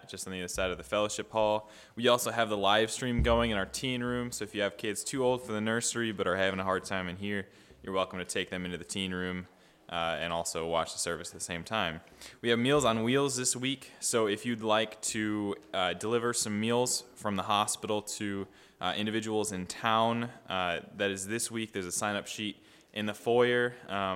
that, just on the other side of the fellowship hall. We also have the live stream going in our teen room, so if you have kids too old for the nursery but are having a hard time in here, you're welcome to take them into the teen room and also watch the service at the same time. We have Meals on Wheels this week, so if you'd like to deliver some meals from the hospital to individuals in town, that is this week. There's a sign-up sheet in the foyer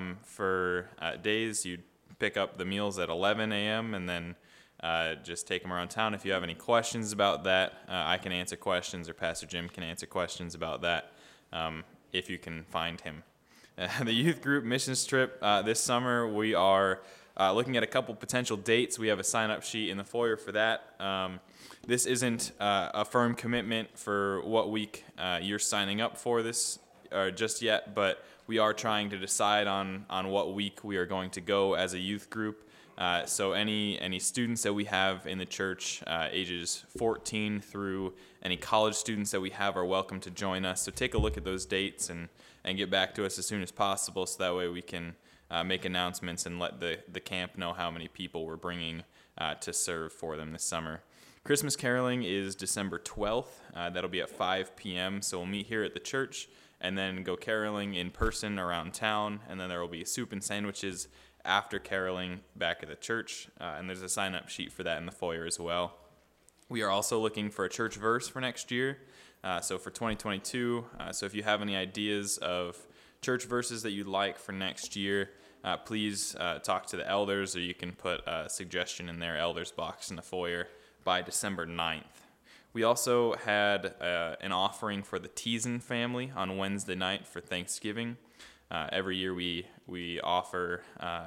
for days. You pick up the meals at 11 a.m. and then just take them around town. If you have any questions about that, I can answer questions, or Pastor Jim can answer questions about that if you can find him. The youth group missions trip this summer, we are looking at a couple potential dates. We have a sign-up sheet in the foyer for that. This isn't a firm commitment for what week you're signing up for this just yet, but we are trying to decide on what week we are going to go as a youth group. So any students that we have in the church, ages 14 through any college students that we have, are welcome to join us. So take a look at those dates and get back to us as soon as possible, so that way we can make announcements and let the camp know how many people we're bringing to serve for them this summer. Christmas caroling is December 12th. That'll be at 5 p.m., so we'll meet here at the church and then go caroling in person around town, and then there will be soup and sandwiches after caroling back at the church, and there's a sign-up sheet for that in the foyer as well. We are also looking for a church verse for next year, so for 2022. So if you have any ideas of church verses that you'd like for next year, please talk to the elders, or you can put a suggestion in their elders box in the foyer by December 9th. We also had an offering for the Teason family on Wednesday night for Thanksgiving. Every year we offer,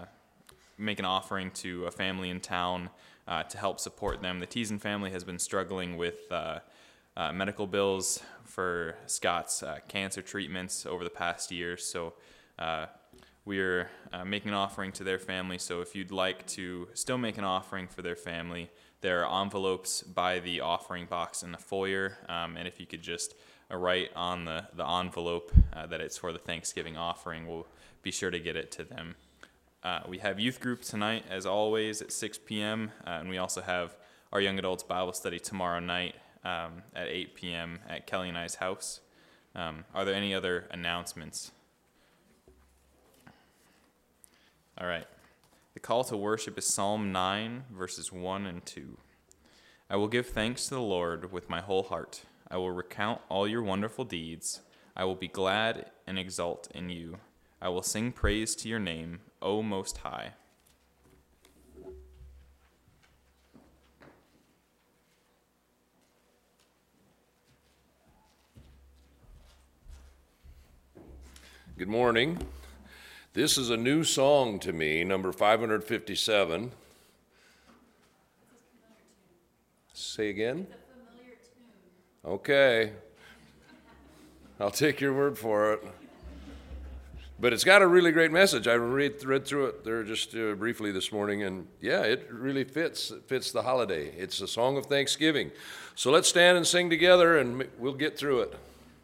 make an offering to a family in town to help support them. The Teason family has been struggling with medical bills for Scott's cancer treatments over the past year, so we're making an offering to their family. So if you'd like to still make an offering for their family, there are envelopes by the offering box in the foyer, and if you could just write on the envelope that it's for the Thanksgiving offering, we'll be sure to get it to them. We have youth group tonight, as always, at 6 p.m., and we also have our young adults Bible study tomorrow night at 8 p.m. at Kelly and I's house. Are there any other announcements? All right. The call to worship is Psalm 9, verses 1 and 2. I will give thanks to the Lord with my whole heart. I will recount all your wonderful deeds. I will be glad and exult in you. I will sing praise to your name, O Most High. Good morning. This is a new song to me, number 557. Say again? It's a familiar tune. Okay. I'll take your word for it. But it's got a really great message. I read through it there just briefly this morning, and yeah, it really fits the holiday. It's a song of thanksgiving. So let's stand and sing together, and we'll get through it.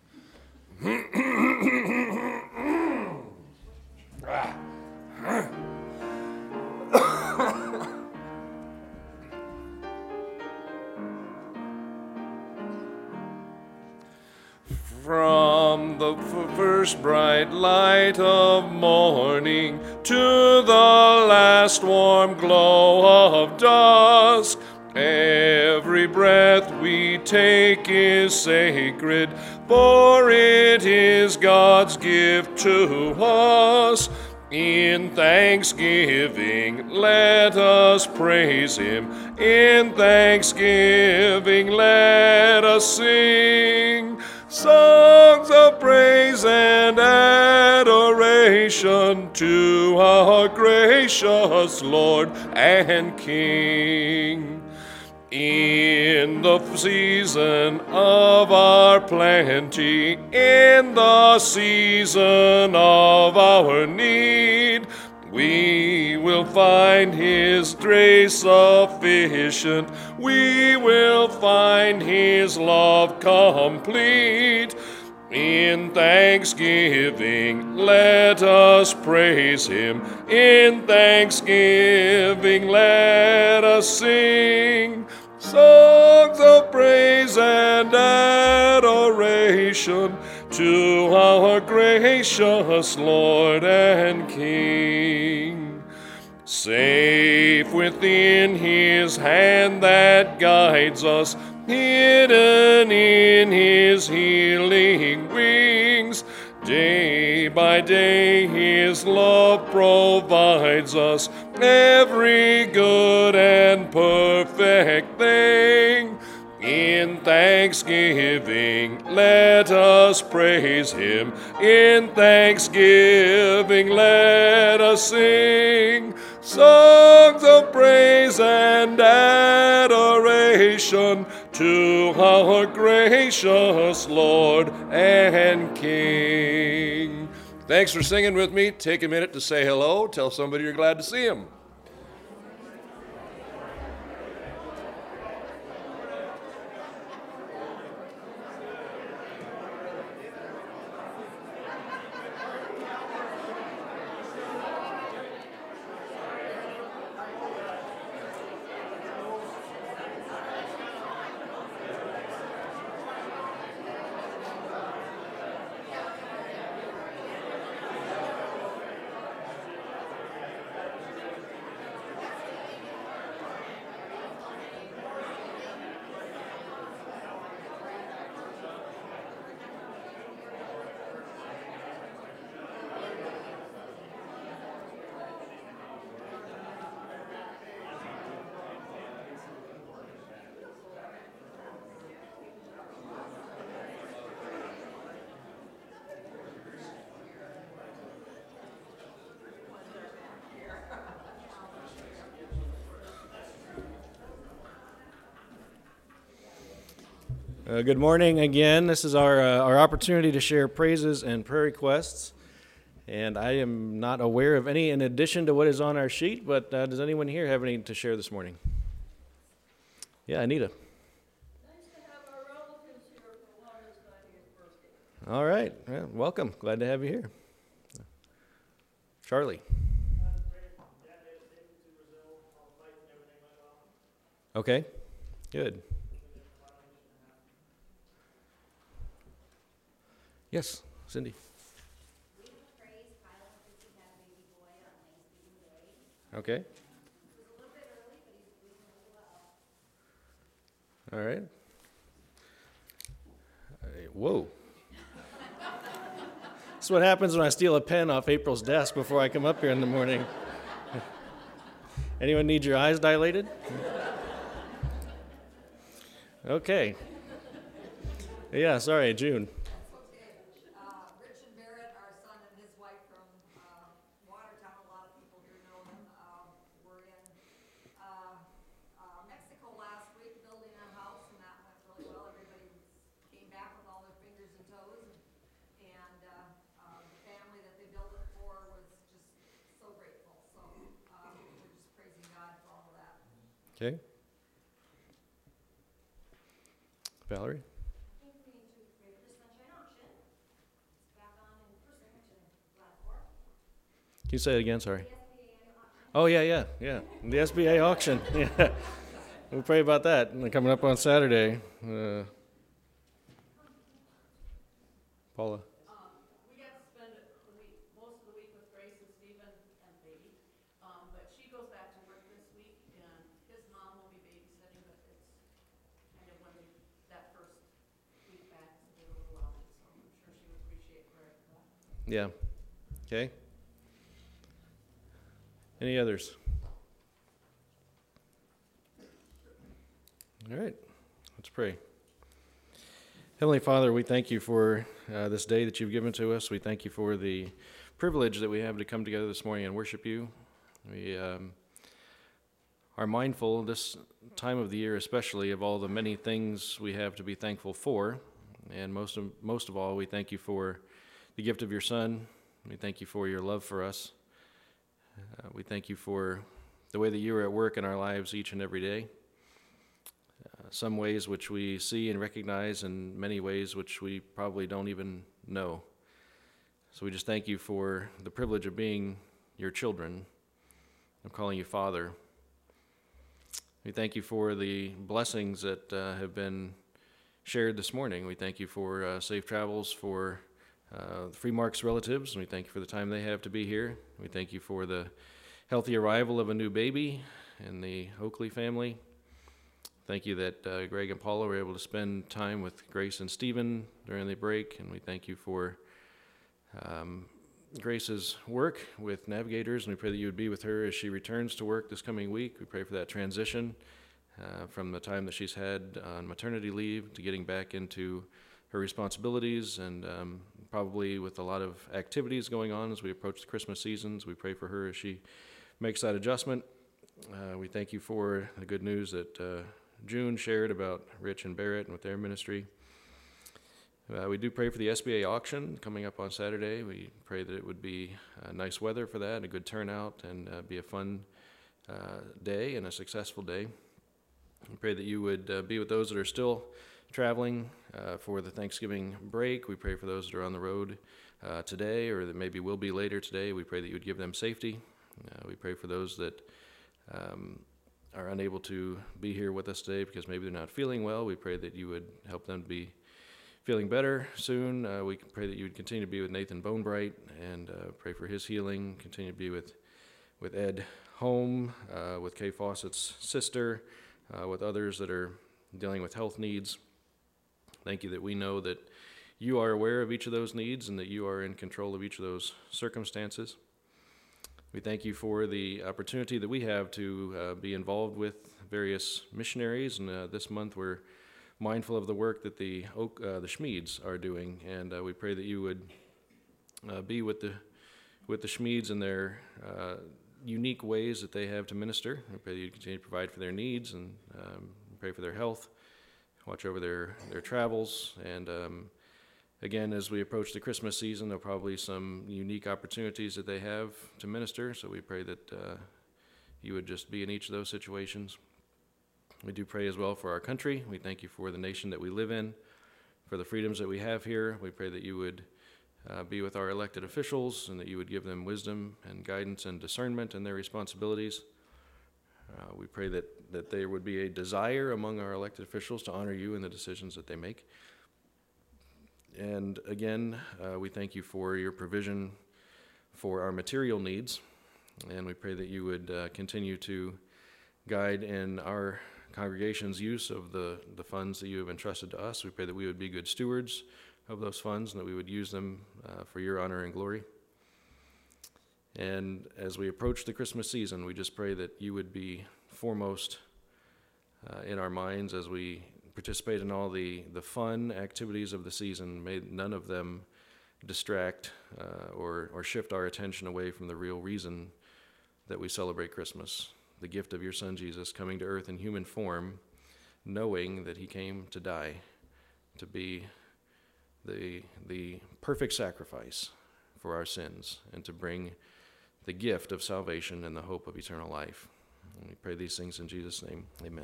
From the first bright light of morning to the last warm glow of dusk, every breath we take is sacred, for it is God's gift to us. In thanksgiving, let us praise Him. In thanksgiving, let us sing songs of praise and adoration to our gracious Lord and King. In the season of our plenty, in the season of our need, we will find His grace sufficient. We will find His love complete. In thanksgiving, let us praise Him. In thanksgiving, let us sing songs of praise and adoration to our gracious Lord and King. Safe within his hand that guides us, hidden in his healing wings, day by day his love provides us every good and perfect thing. In thanksgiving, let us praise him. In thanksgiving, let us sing songs of praise and adoration to our gracious Lord and King. Thanks for singing with me. Take a minute to say hello. Tell somebody you're glad to see them. Good morning again. This is our opportunity to share praises and prayer requests. And I am not aware of any in addition to what is on our sheet, but does anyone here have any to share this morning? Yeah, Anita. Nice to have our relatives here for Laura's 90th birthday. All right. Yeah, welcome. Glad to have you here. Charlie. Okay. Good. Yes, Cindy. We praise Kyla because he had a baby boy on Thanksgiving Day. Okay. It was a little bit early, but he's doing really well. All right. Whoa. This is what happens when I steal a pen off April's desk before I come up here in the morning. Anyone need your eyes dilated? Okay. Yeah, sorry, June. Rich and Barrett, our son and his wife from Watertown, a lot of people here know them, were in Mexico last week building a house, and that went really well. Everybody came back with all their fingers and toes, and the family that they built it for was just so grateful. So we're just praising God for all of that. Okay. Valerie? Can you say it again? Sorry. Oh, yeah. The SBA auction. Yeah. We'll pray about that. Coming up on Saturday. Paula. We got to spend most of the week with Grace and Stephen and baby. But she goes back to work this week, and his mom will be babysitting, but it's kind of that first week back is a bit overwhelming, so I'm sure she would appreciate prayer for that. Yeah. Okay. Any others? All right. Let's pray. Heavenly Father, we thank you for this day that you've given to us. We thank you for the privilege that we have to come together this morning and worship you. We are mindful this time of the year especially of all the many things we have to be thankful for. And most of all, we thank you for the gift of your Son. We thank you for your love for us. We thank you for the way that you are at work in our lives each and every day. Some ways which we see and recognize, and many ways which we probably don't even know. So we just thank you for the privilege of being your children. I'm calling you Father. We thank you for the blessings that have been shared this morning. We thank you for safe travels for Free Mark's relatives, and we thank you for the time they have to be here. We thank you for the healthy arrival of a new baby in the Oakley family. Thank you that Greg and Paula were able to spend time with Grace and Stephen during the break, and we thank you for Grace's work with Navigators, and we pray that you would be with her as she returns to work this coming week. We pray for that transition from the time that she's had on maternity leave to getting back into her responsibilities, and probably with a lot of activities going on as we approach the Christmas seasons. We pray for her as she makes that adjustment. We thank you for the good news that June shared about Rich and Barrett and with their ministry. We do pray for the SBA auction coming up on Saturday. We pray that it would be nice weather for that, a good turnout, and be a fun day and a successful day. We pray that you would be with those that are still traveling for the Thanksgiving break. We pray for those that are on the road today or that maybe will be later today. We pray that you would give them safety. We pray for those that are unable to be here with us today because maybe they're not feeling well. We pray that you would help them be feeling better soon. We pray that you would continue to be with Nathan Bonebright and pray for his healing. Continue to be with Ed Home, with Kay Fawcett's sister, with others that are dealing with health needs. Thank you that we know that you are aware of each of those needs and that you are in control of each of those circumstances. We thank you for the opportunity that we have to be involved with various missionaries, and this month we're mindful of the work that the Schmieds are doing, and we pray that you would be with the Schmieds in their unique ways that they have to minister. We pray that you continue to provide for their needs, and pray for their health, watch over their travels, and again, as we approach the Christmas season, there are probably some unique opportunities that they have to minister, so we pray that you would just be in each of those situations. We do pray as well for our country. We thank you for the nation that we live in, for the freedoms that we have here. We pray that you would be with our elected officials and that you would give them wisdom and guidance and discernment in their responsibilities. We pray that there would be a desire among our elected officials to honor you in the decisions that they make. And again, we thank you for your provision for our material needs, and we pray that you would continue to guide in our congregation's use of the funds that you have entrusted to us. We pray that we would be good stewards of those funds and that we would use them for your honor and glory. And as we approach the Christmas season, we just pray that you would be foremost in our minds as we participate in all the fun activities of the season. May none of them distract or shift our attention away from the real reason that we celebrate Christmas, the gift of your Son Jesus coming to earth in human form, knowing that he came to die, to be the perfect sacrifice for our sins, and to bring the gift of salvation and the hope of eternal life. And we pray these things in Jesus' name. Amen.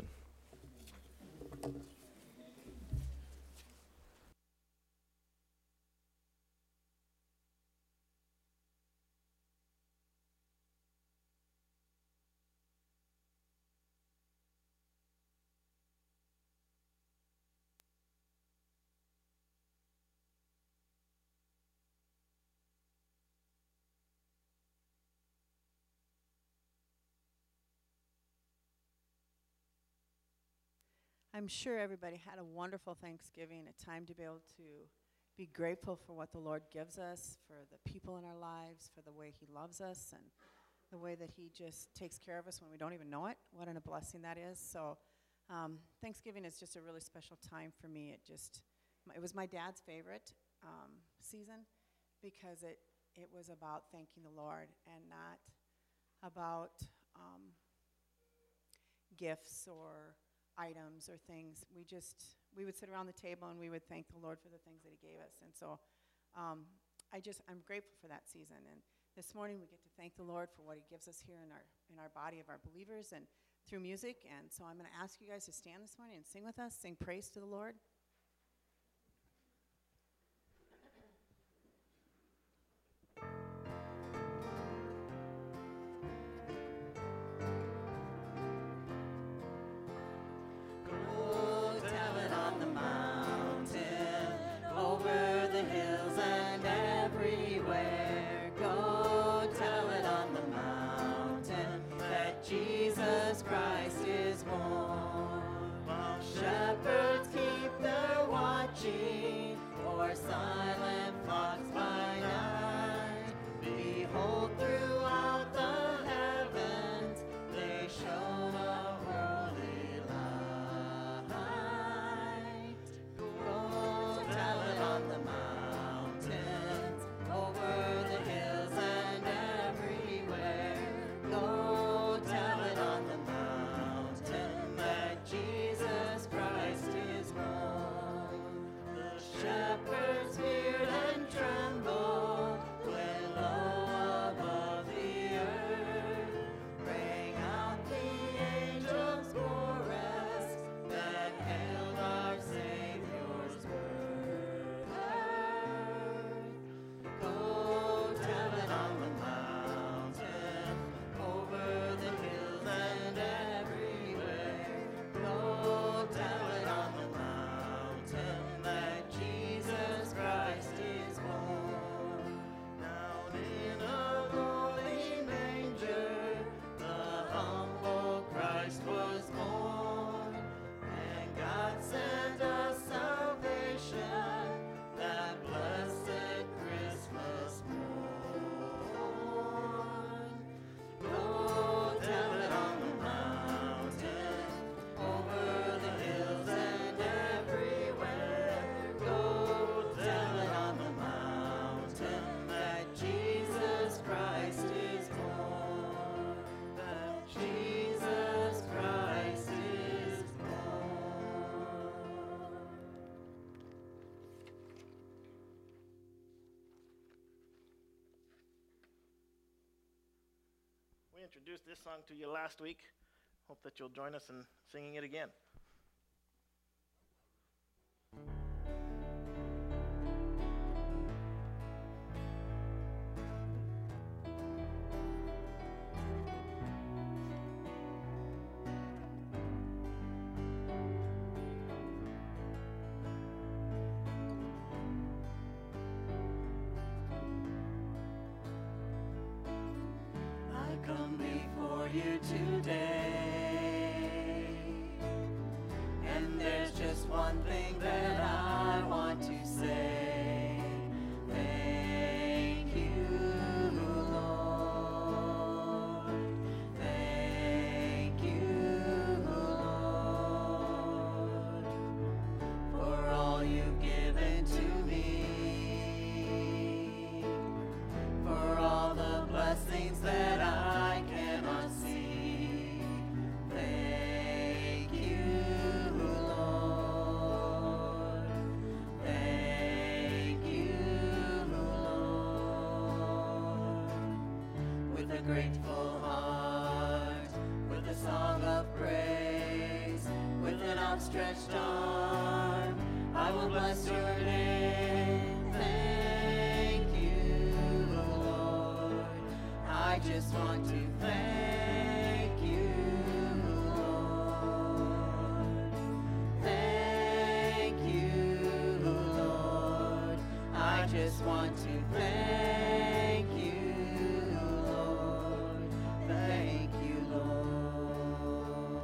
I'm sure everybody had a wonderful Thanksgiving, a time to be able to be grateful for what the Lord gives us, for the people in our lives, for the way he loves us, and the way that he just takes care of us when we don't even know it. What a blessing that is. So Thanksgiving is just a really special time for me. It was my dad's favorite season because it was about thanking the Lord and not about gifts or items or things. We would sit around the table and we would thank the Lord for the things that he gave us. And so I'm grateful for that season. And this morning we get to thank the Lord for what he gives us here in our body of our believers and through music. And so I'm going to ask you guys to stand this morning and sing with us, sing praise to the Lord. introduced this song to you last week. Hope that you'll join us in singing it again. I come before you today, and there's just one thing that I want to say. Thank you, Lord. Thank you, Lord, for all you've given to me, for all the blessings that I cannot see. Thank you, Lord. Thank you, Lord. With a grateful heart, with a song of praise, with an outstretched arm, I will bless your name. Thank you, Lord. I just want to thank you, Lord. Thank you, Lord. I just want to thank you, Lord. Thank you, Lord.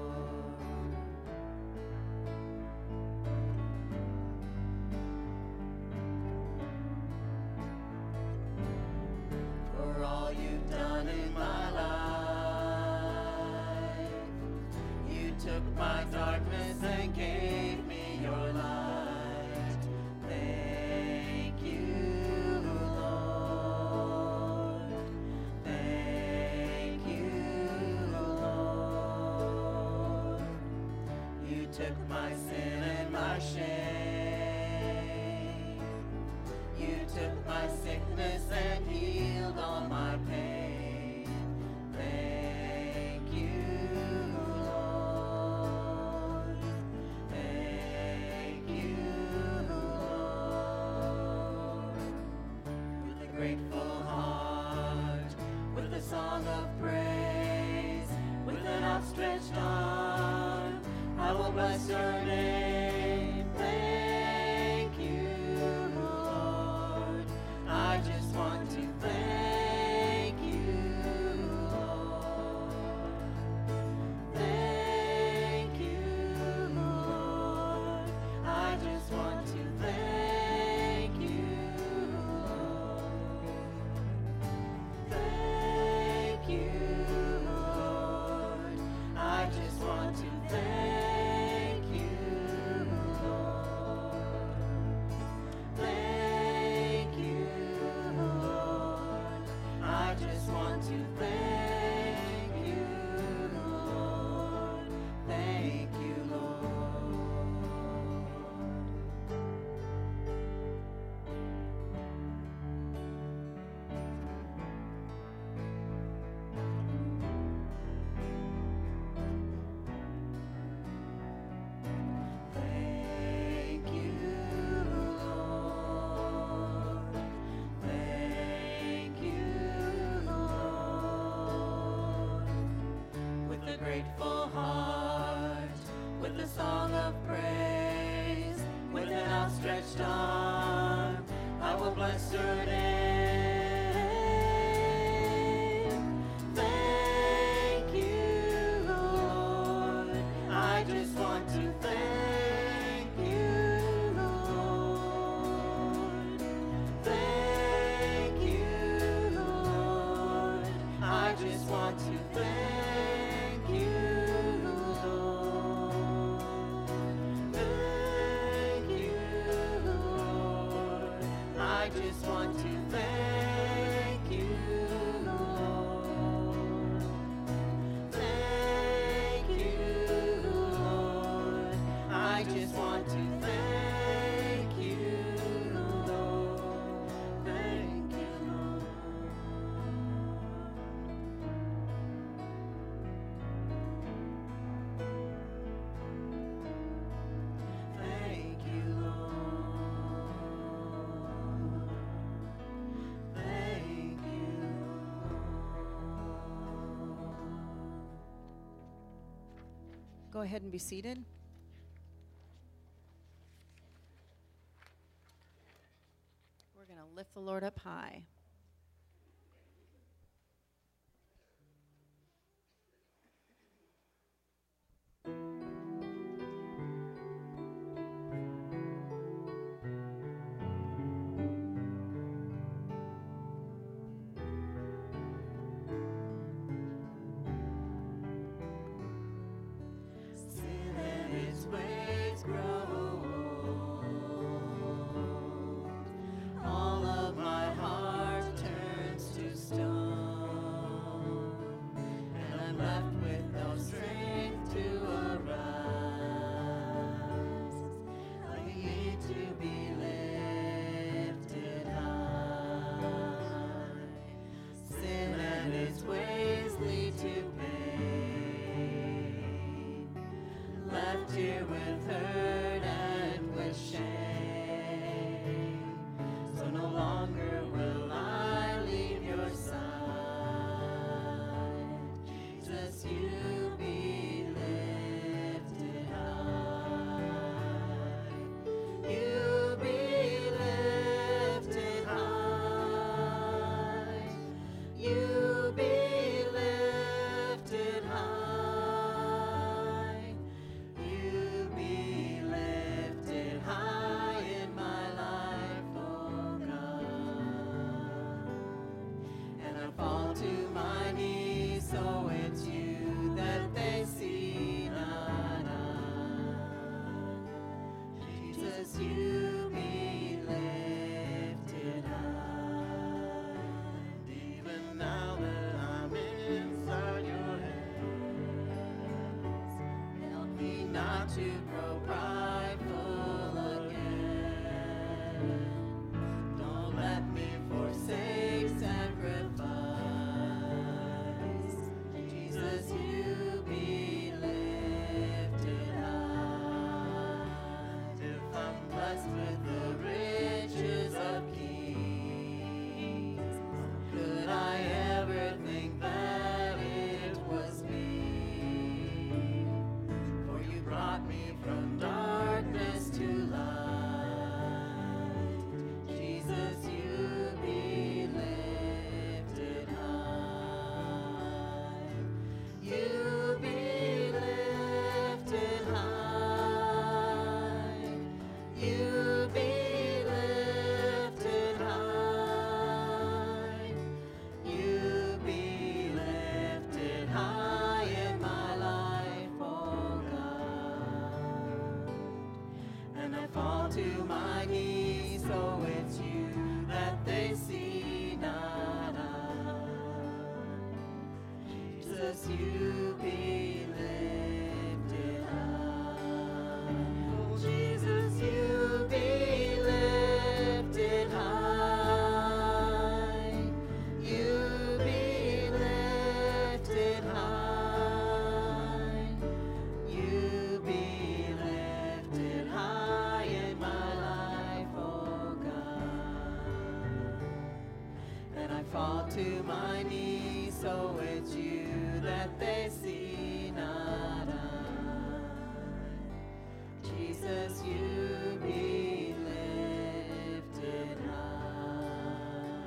For all you've done in my life. You took my darkness and gave me your light. Thank you, Lord. Thank you, Lord. You took my sin and my shame. You took my sickness and healed all my pain. Thank you, Lord. Thank you, Lord. With a grateful heart, with a song of praise, with an outstretched arm, I will bless your name. Thank you, Lord. I just want to thank you, Lord. Thank you, Lord. I just want to thank you, Lord. Thank you, Lord. I just want to thank you, Lord. Thank you, Lord. I just want to thank you, Lord. Thank you, Lord. Thank you, Lord. Thank you, Lord. With a grateful heart, with a song of praise, with an outstretched arm, I will bless your name. Thank you, Lord. I just want to thank you, Lord. Thank you, Lord. I just want to thank you, Lord. Thank you, Lord. I just want to thank you, Lord. Thank you, Lord. I just want to thank you, Lord. Thank you, Lord. ahead and be seated. We're going to lift the Lord up high. Sin and its ways grow old. All of my heart turns to stone, and I'm left with no strength to arise. I need to be lifted high. Sin and its ways lead to pain, left here with hurt and with shame. So no longer will I leave your side. Jesus, you be lifted high. You be lifted high. You be lifted high. You be lifted high in my life, oh God. And I fall to my knees, so it's you that they see, not I. Jesus, you be lifted high. Even now that I'm inside your hands, help me not to grow prideful again. Don't let me forsake sacrifice. Jesus, you be lifted high. If I'm blessed with the riches of kings, could I ever think that it was me? For you brought me from darkness to light. Jesus, you be lifted high. You be lifted high. You be lifted high. You be lifted high in my life, oh God. And I fall to my knees, so it's you that they see, not I. Jesus, you be lifted high. Oh, Jesus, you be lifted high. You be lifted high. You be lifted high in my life, oh God. And I fall to my knees, so it's you that they see, not I. Jesus, you be lifted high.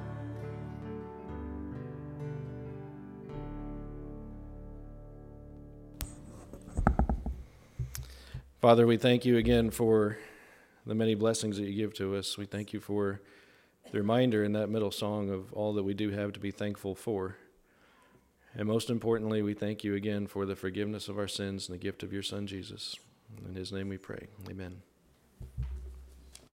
Father, we thank you again for the many blessings that you give to us. We thank you for the reminder in that middle song of all that we do have to be thankful for. And most importantly, we thank you again for the forgiveness of our sins and the gift of your Son, Jesus. In his name we pray. Amen.